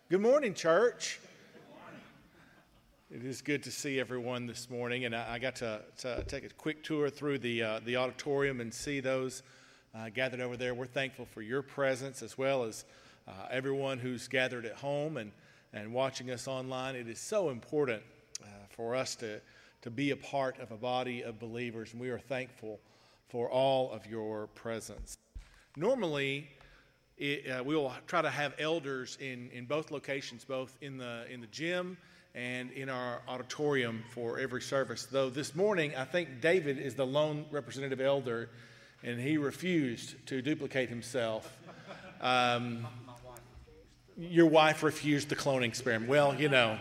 Good morning, church. It is good to see everyone this morning, and I got to take a quick tour through the auditorium and see those gathered over there. We're thankful for your presence as well as everyone who's gathered at home and watching us online. It is so important for us to be a part of a body of believers, and we are thankful for all of your presence. Normally, we will try to have elders in both locations, both in the gym and in our auditorium for every service. Though this morning, I think David is the lone representative elder, and he refused to duplicate himself. Your wife refused the cloning experiment. Well, you know.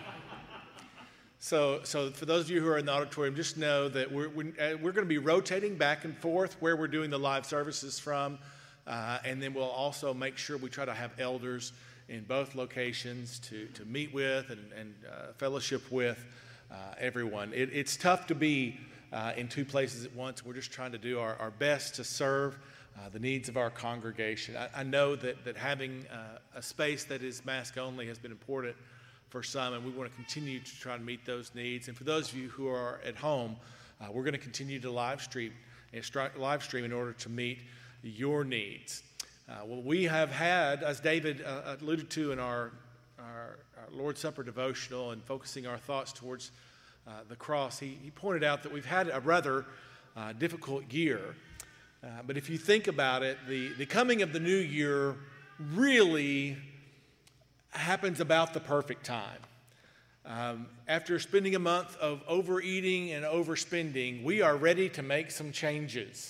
So for those of you who are in the auditorium, just know that we're going to be rotating back and forth where we're doing the live services from. And then we'll also make sure we try to have elders in both locations to meet with and fellowship with everyone. It's tough to be in two places at once. We're just trying to do our best to serve the needs of our congregation. I know that having a space that is mask only has been important for some, and we want to continue to try to meet those needs. And for those of you who are at home, we're going to continue to live stream in order to meet your needs. Well, we have had, as David alluded to in our Lord's Supper devotional and focusing our thoughts towards the cross, he pointed out that we've had a rather difficult year. But if you think about it, the coming of the new year really happens about the perfect time. After spending a month of overeating and overspending, we are ready to make some changes.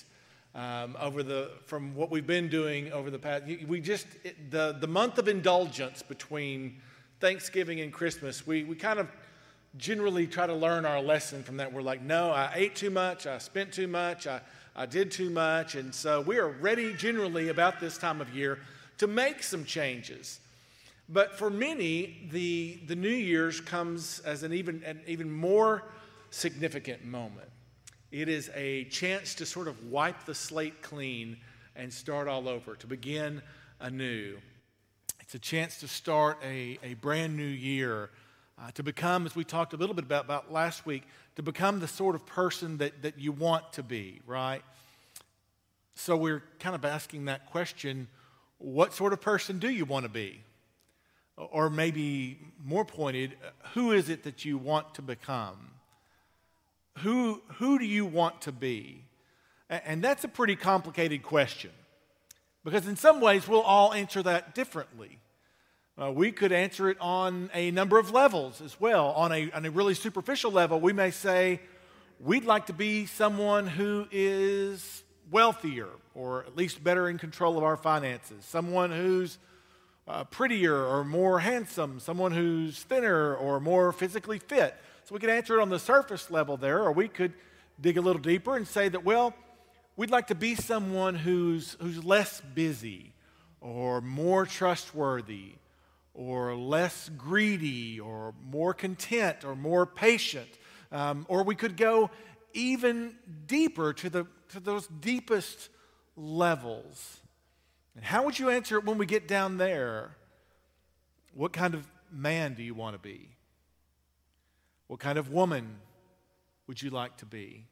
From what we've been doing over the past, the month of indulgence between Thanksgiving and Christmas, we kind of generally try to learn our lesson from that. We're like, no, I ate too much, I spent too much, I did too much, and so we are ready generally about this time of year to make some changes. But for many, the New Year's comes as an even more significant moment. It is a chance to sort of wipe the slate clean and start all over, to begin anew. It's a chance to start a brand new year, to become, as we talked a little bit about last week, to become the sort of person that you want to be, right? So we're kind of asking that question, what sort of person do you want to be? Or maybe more pointed, who is it that you want to become? Who do you want to be? And that's a pretty complicated question, because in some ways we'll all answer that differently. We could answer it on a number of levels as well. On a really superficial level, we may say we'd like to be someone who is wealthier, or at least better in control of our finances, someone who's prettier or more handsome, someone who's thinner or more physically fit. So we could answer it on the surface level there, or we could dig a little deeper and say that, well, we'd like to be someone who's less busy, or more trustworthy, or less greedy, or more content, or more patient. Or we could go even deeper to those deepest levels. And how would you answer it when we get down there? What kind of man do you want to be? What kind of woman would you like to be?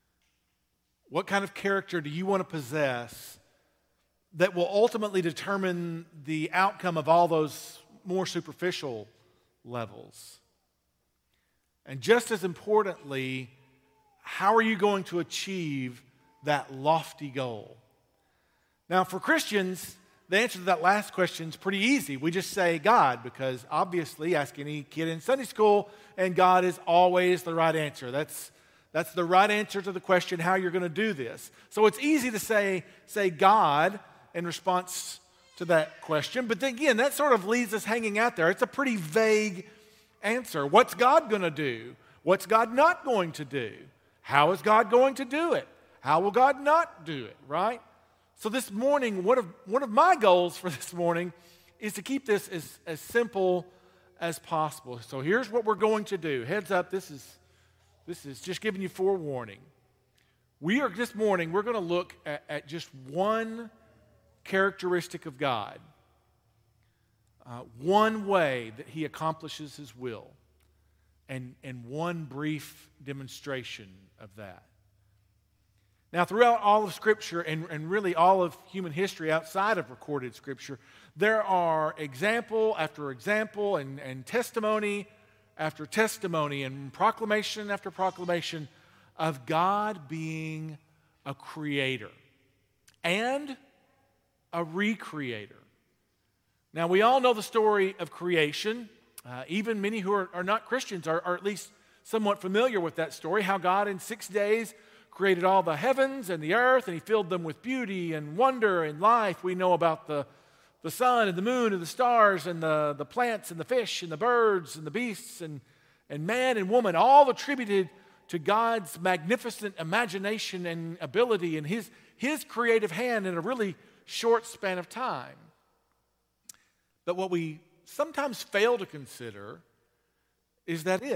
What kind of character do you want to possess that will ultimately determine the outcome of all those more superficial levels? And just as importantly, how are you going to achieve that lofty goal? Now, for Christians, the answer to that last question is pretty easy. We just say God, because obviously, ask any kid in Sunday school, and God is always the right answer. That's the right answer to the question how you're going to do this. So it's easy to say God in response to that question. But then again, that sort of leaves us hanging out there. It's a pretty vague answer. What's God going to do? What's God not going to do? How is God going to do it? How will God not do it, right? So this morning, one of my goals for this morning is to keep this as simple as possible. So here's what we're going to do. Heads up, this is just giving you forewarning. This morning, we're going to look at just one characteristic of God. one way that he accomplishes his will, and one brief demonstration of that. Now, throughout all of Scripture and really all of human history outside of recorded Scripture, there are example after example and testimony after testimony and proclamation after proclamation of God being a creator and a recreator. Now, we all know the story of creation. Even many who are not Christians are at least somewhat familiar with that story, how God in 6 days created all the heavens and the earth, and he filled them with beauty and wonder and life. We know about the sun and the moon and the stars and the plants and the fish and the birds and the beasts and man and woman, all attributed to God's magnificent imagination and ability and his creative hand in a really short span of time. But what we sometimes fail to consider is that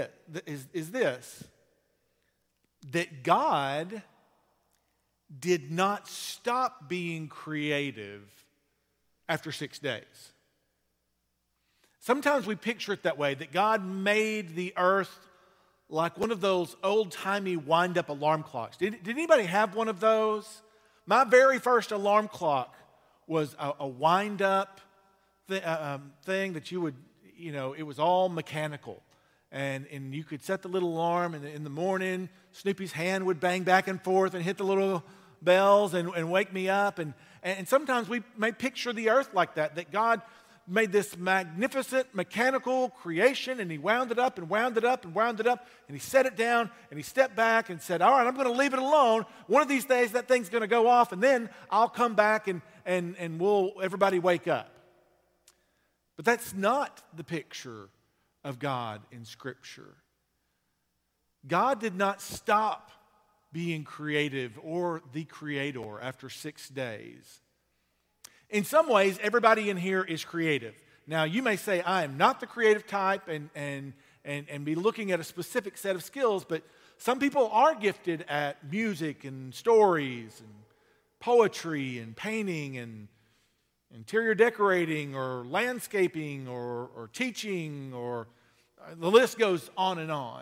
God did not stop being creative after 6 days. Sometimes we picture it that way, that God made the earth like one of those old-timey wind-up alarm clocks. Did anybody have one of those? My very first alarm clock was a wind-up thing that you would, it was all mechanical. And you could set the little alarm, and in the morning, Snoopy's hand would bang back and forth and hit the little bells and wake me up. And sometimes we may picture the earth like that God made this magnificent mechanical creation, and he wound it up and wound it up and wound it up, and he set it down, and he stepped back and said, all right, I'm going to leave it alone. One of these days, that thing's going to go off, and then I'll come back and everybody wake up. But that's not the picture of God in Scripture. God did not stop being creative or the creator after 6 days. In some ways, everybody in here is creative. Now, you may say, I am not the creative type and be looking at a specific set of skills, but some people are gifted at music and stories and poetry and painting and interior decorating or landscaping or teaching, or the list goes on and on.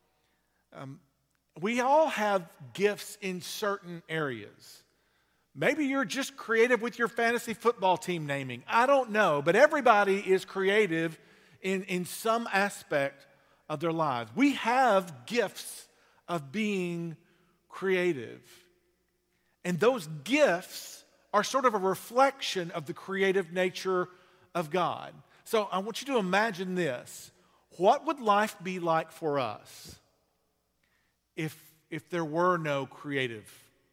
We all have gifts in certain areas. Maybe you're just creative with your fantasy football team naming. I don't know, but everybody is creative in some aspect of their lives. We have gifts of being creative. And those gifts are sort of a reflection of the creative nature of God. So I want you to imagine this. What would life be like for us if there were no creative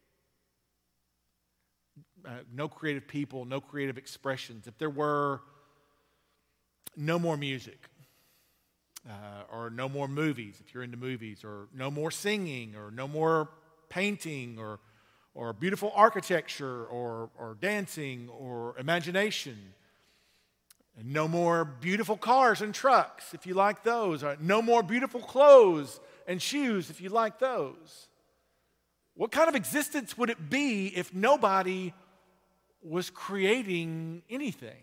people, no creative expressions, if there were no more music, or no more movies, if you're into movies, or no more singing, or no more painting, or beautiful architecture, or dancing, or imagination, and no more beautiful cars and trucks, if you like those, or no more beautiful clothes and shoes, if you like those. What kind of existence would it be if nobody was creating anything?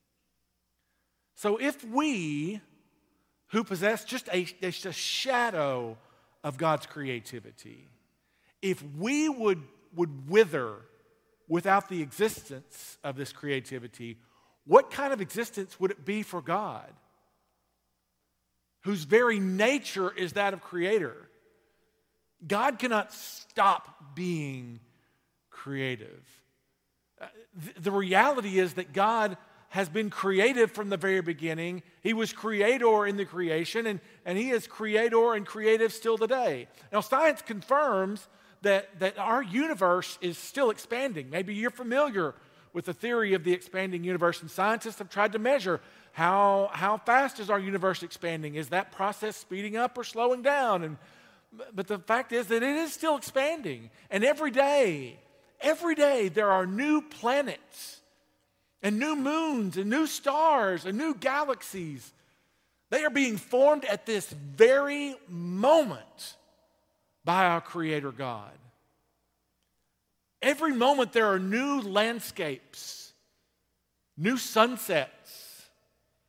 So if we, who possess just a shadow of God's creativity, if we would wither without the existence of this creativity, what kind of existence would it be for God, whose very nature is that of creator? God cannot stop being creative. The reality is that God has been creative from the very beginning. He was creator in the creation, and he is creator and creative still today. Now, science confirms that our universe is still expanding. Maybe you're familiar with the theory of the expanding universe, and scientists have tried to measure how fast is our universe expanding. Is that process speeding up or slowing down? But the fact is that it is still expanding, and every day there are new planets and new moons and new stars and new galaxies. They are being formed at this very moment by our Creator God. Every moment there are new landscapes, new sunsets,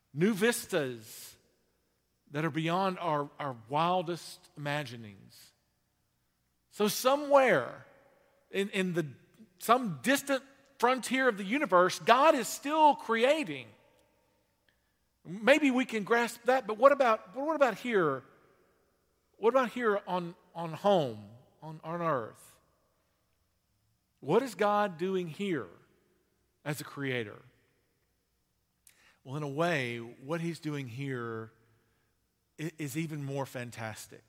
new vistas that are beyond our wildest imaginings. So somewhere in some distant frontier of the universe, God is still creating. Maybe we can grasp that, but what about here? What about here on home, on earth? What is God doing here as a creator? Well, in a way, what he's doing here is even more fantastic.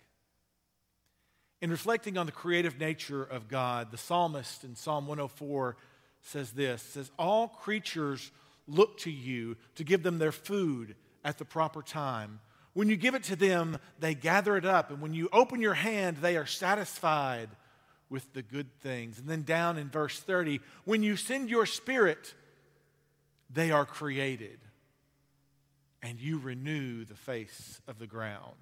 In reflecting on the creative nature of God, the psalmist in Psalm 104 says this, says, all creatures look to you to give them their food at the proper time. When you give it to them, they gather it up. And when you open your hand, they are satisfied with the good things. And then down in verse 30, when you send your spirit, they are created. And you renew the face of the ground.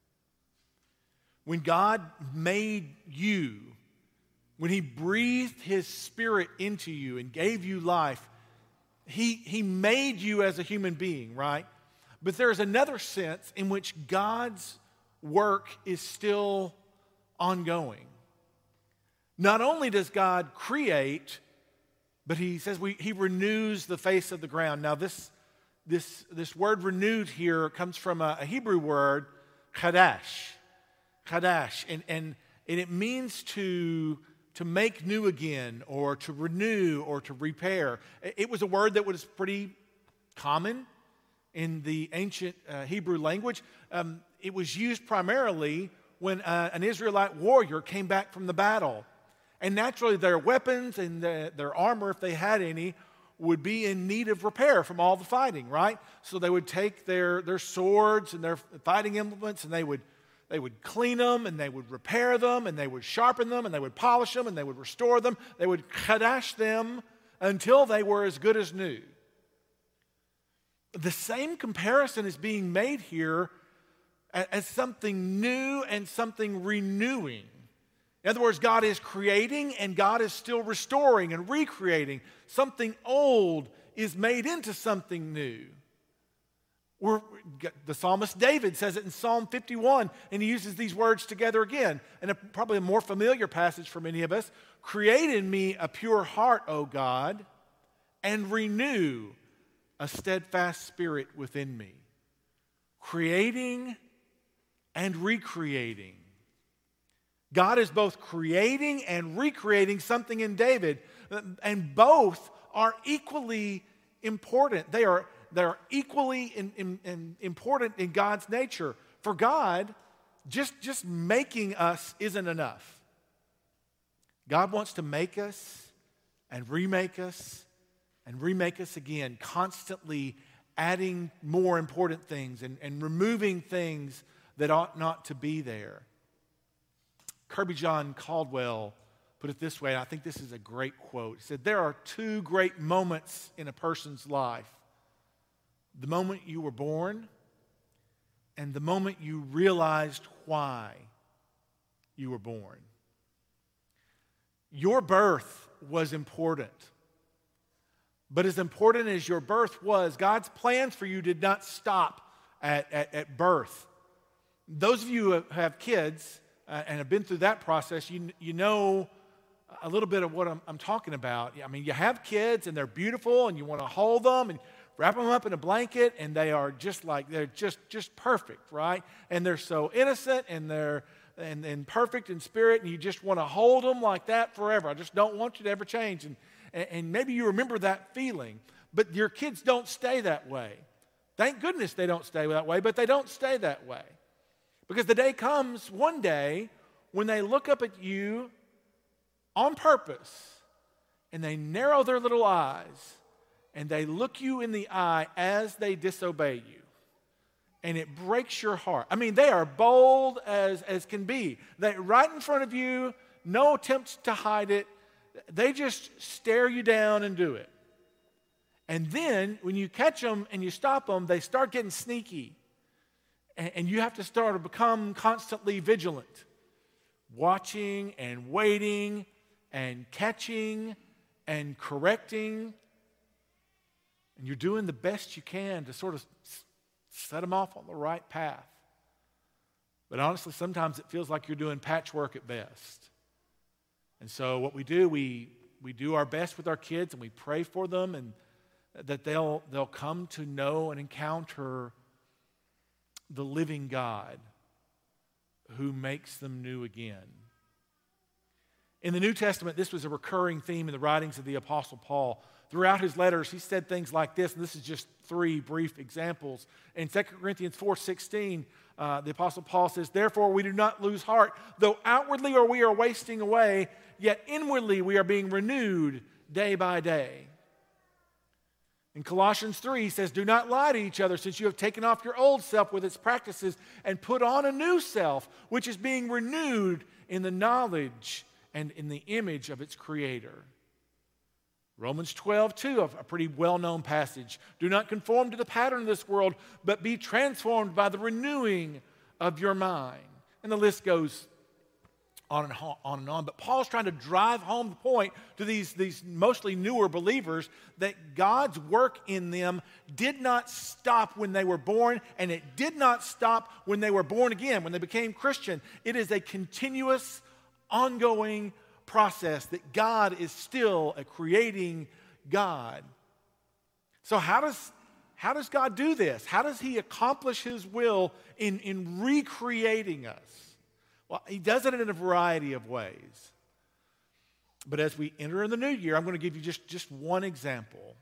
When God made you, when he breathed his spirit into you and gave you life, he made you as a human being, right? But there is another sense in which God's work is still ongoing. Not only does God create, but he says he renews the face of the ground. Now this word renewed here comes from a Hebrew word, chadash. Chadash. And it means to make new again, or to renew, or to repair. It was a word that was pretty common in the ancient Hebrew language. It was used primarily when an Israelite warrior came back from the battle. And naturally their weapons and their armor, if they had any, would be in need of repair from all the fighting, right? So they would take their swords and their fighting implements, and they would clean them, and they would repair them, and they would sharpen them, and they would polish them, and they would restore them. They would chadash them until they were as good as new. The same comparison is being made here as something new and something renewing. In other words, God is creating and God is still restoring and recreating. Something old is made into something new. The psalmist David says it in Psalm 51, and he uses these words together again, and probably a more familiar passage for many of us. Create in me a pure heart, O God, and renew a steadfast spirit within me. Creating and recreating. God is both creating and recreating something in David, and both are equally important. They are equally important in God's nature. For God, just making us isn't enough. God wants to make us and remake us and remake us again, constantly adding more important things and removing things that ought not to be there. Kirby John Caldwell put it this way, and I think this is a great quote. He said, there are two great moments in a person's life. The moment you were born and the moment you realized why you were born. Your birth was important. But as important as your birth was, God's plans for you did not stop at birth. Those of you who have kids and have been through that process, you know a little bit of what I'm talking about. I mean, you have kids and they're beautiful and you want to hold them and wrap them up in a blanket, and they are they're just perfect, right? And they're so innocent, and they're and perfect in spirit, and you just want to hold them like that forever. I just don't want you to ever change. And maybe you remember that feeling, but your kids don't stay that way. Thank goodness they don't stay that way, but they don't stay that way. Because the day comes one day when they look up at you on purpose, and they narrow their little eyes, and they look you in the eye as they disobey you. And it breaks your heart. I mean, they are bold as can be. They right in front of you, no attempts to hide it. They just stare you down and do it. And then when you catch them and you stop them, they start getting sneaky. And you have to start to become constantly vigilant. Watching and waiting and catching and correcting. And you're doing the best you can to sort of set them off on the right path. But honestly, sometimes it feels like you're doing patchwork at best. And so what we do, we do our best with our kids, and we pray for them, and that they'll come to know and encounter the living God who makes them new again. In the New Testament, this was a recurring theme in the writings of the Apostle Paul. Throughout his letters, he said things like this, and this is just 3 brief examples. In 2 Corinthians 4:16, the Apostle Paul says, "Therefore we do not lose heart, though outwardly we are wasting away, yet inwardly we are being renewed day by day." In Colossians 3, he says, "Do not lie to each other, since you have taken off your old self with its practices and put on a new self, which is being renewed in the knowledge and in the image of its creator." Romans 12:2, a pretty well-known passage. "Do not conform to the pattern of this world, but be transformed by the renewing of your mind." And the list goes on and on. But Paul's trying to drive home the point to these mostly newer believers that God's work in them did not stop when they were born, and it did not stop when they were born again, when they became Christian. It is a continuous, ongoing process that God is still a creating God. So how does God do this? How does He accomplish His will in recreating us? Well, He does it in a variety of ways. But as we enter in the new year, I'm going to give you just one example.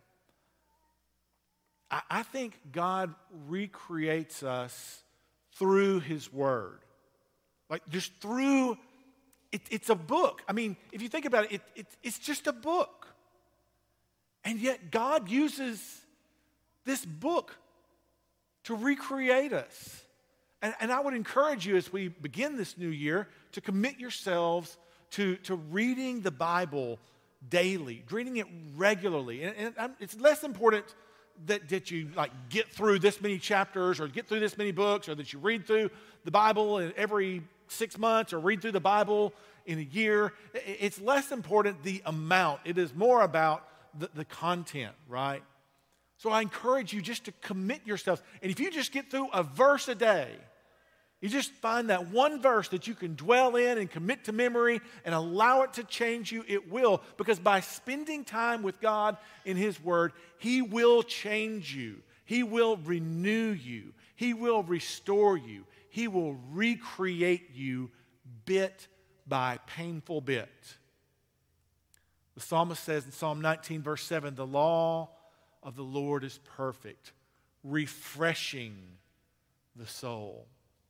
I think God recreates us through His Word. Like just through, it's a book. I mean, if you think about it, it's just a book. And yet God uses this book to recreate us. And I would encourage you as we begin this new year to commit yourselves to reading the Bible daily, reading it regularly. And it's less important that you like get through this many chapters or get through this many books, or that you read through the Bible every 6 months or read through the Bible in a year. It's less important the amount. It is more about the content, right? So I encourage you just to commit yourself. And if you just get through a verse a day, you just find that one verse that you can dwell in and commit to memory and allow it to change you, it will. Because by spending time with God in His Word, He will change you. He will renew you. He will restore you. He will recreate you bit by painful bit. The psalmist says in Psalm 19, verse 7, "The law of the Lord is perfect, refreshing the soul."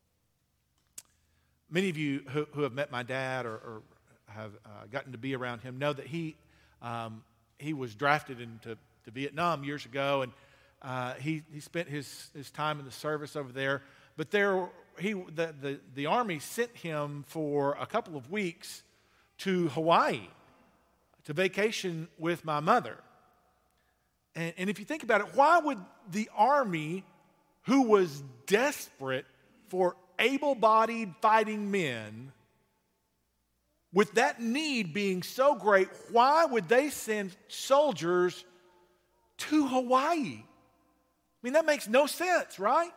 Many of you who have met my dad or have gotten to be around him know that he was drafted into Vietnam years ago, and he spent his time in the service over there. But the Army sent him for a couple of weeks to Hawaii to vacation with my mother. And if you think about it, why would the Army, who was desperate for able-bodied fighting men, with that need being so great, why would they send soldiers to Hawaii? I mean, that makes no sense, right?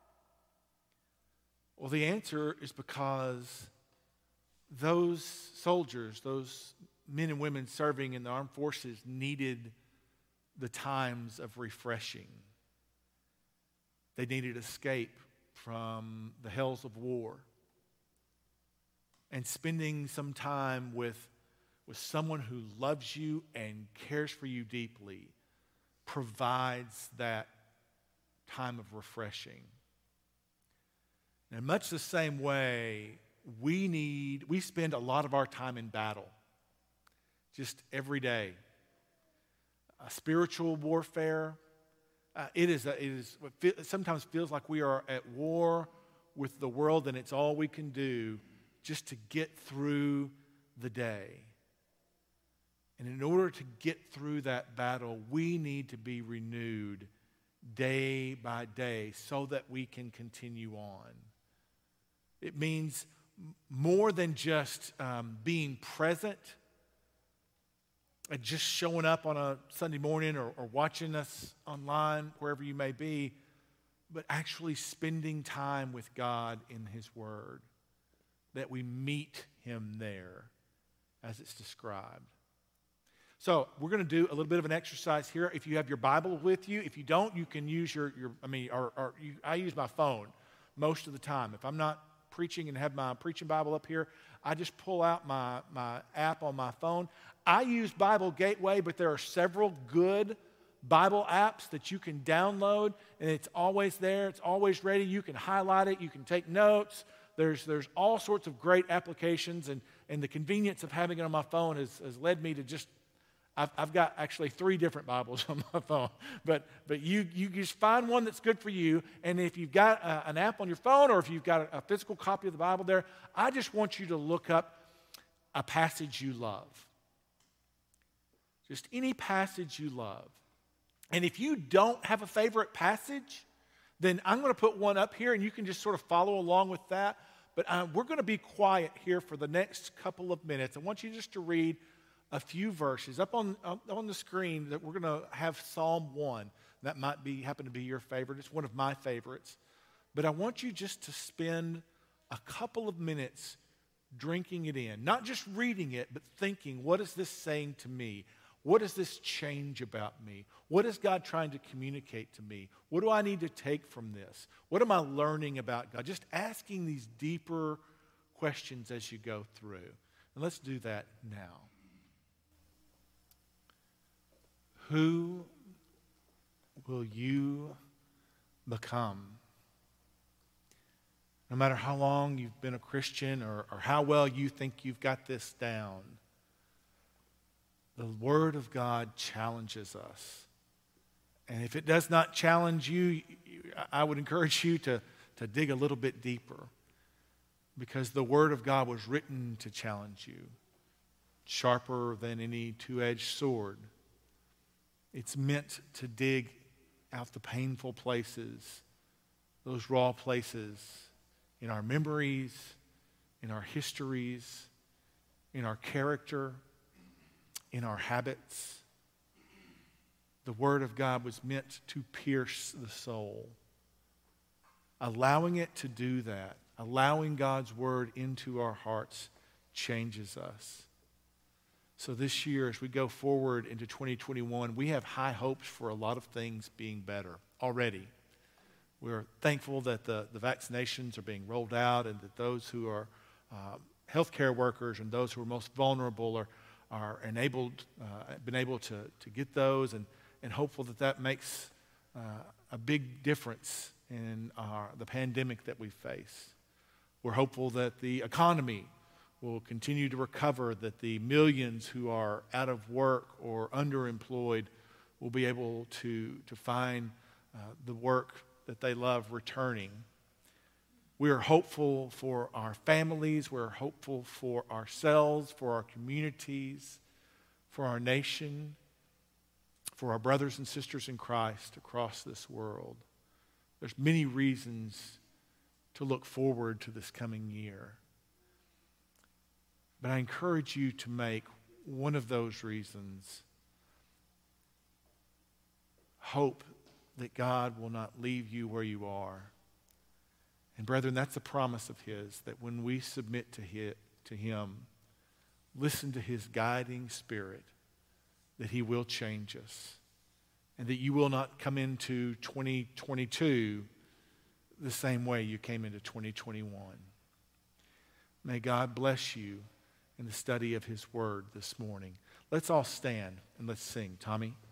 Well, the answer is because those soldiers, those men and women serving in the armed forces, needed the times of refreshing. They needed escape from the hells of war. And spending some time with someone who loves you and cares for you deeply provides that time of refreshing. In much the same way, we spend a lot of our time in battle, just every day. Spiritual warfare. It sometimes feels like we are at war with the world, and it's all we can do just to get through the day. And in order to get through that battle, we need to be renewed day by day so that we can continue on. It means more than just being present and just showing up on a Sunday morning or watching us online, wherever you may be. but actually spending time with God in His Word, that we meet Him there as it's described. So we're going to do a little bit of an exercise here. If you have your Bible with you, if you don't, you can use I use my phone most of the time. If I'm not preaching and have my preaching Bible up here, I just pull out my app on my phone. I use Bible Gateway, but there are several good Bible apps that you can download, and it's always there. It's always ready. You can highlight it. You can take notes. There's all sorts of great applications, and the convenience of having it on my phone has led me to just, I've got actually 3 different Bibles on my phone. But you just find one that's good for you, and if you've got an app on your phone or if you've got a physical copy of the Bible there, I just want you to look up a passage you love. Just any passage you love. And if you don't have a favorite passage, then I'm going to put one up here, and you can just sort of follow along with that. But we're going to be quiet here for the next couple of minutes. I want you just to read a few verses. Up on the screen, that we're going to have Psalm 1. That might happen to be your favorite. It's one of my favorites. But I want you just to spend a couple of minutes drinking it in. Not just reading it, but thinking, what is this saying to me? What does this change about me? What is God trying to communicate to me? What do I need to take from this? What am I learning about God? Just asking these deeper questions as you go through. And let's do that now. Who will you become? No matter how long you've been a Christian or how well you think you've got this down, the Word of God challenges us. And if it does not challenge you, I would encourage you to dig a little bit deeper, because the Word of God was written to challenge you, sharper than any two-edged sword. It's meant to dig out the painful places, those raw places in our memories, in our histories, in our character, in our habits. The Word of God was meant to pierce the soul. Allowing it to do that, allowing God's Word into our hearts, changes us. So this year, as we go forward into 2021, we have high hopes for a lot of things being better already. We're thankful that the vaccinations are being rolled out, and that those who are healthcare workers and those who are most vulnerable are been able to get those, and hopeful that makes a big difference in the pandemic that we face. We're hopeful that the economy will continue to recover, that the millions who are out of work or underemployed will be able to find the work that they love returning. We are hopeful for our families. We're hopeful for ourselves, for our communities, for our nation, for our brothers and sisters in Christ across this world. There's many reasons to look forward to this coming year. But I encourage you to make one of those reasons hope that God will not leave you where you are. And brethren, that's a promise of His, that when we submit to Him, listen to His guiding Spirit, that He will change us, and that you will not come into 2022 the same way you came into 2021. May God bless you in the study of His Word this morning. Let's all stand and let's sing. Tommy?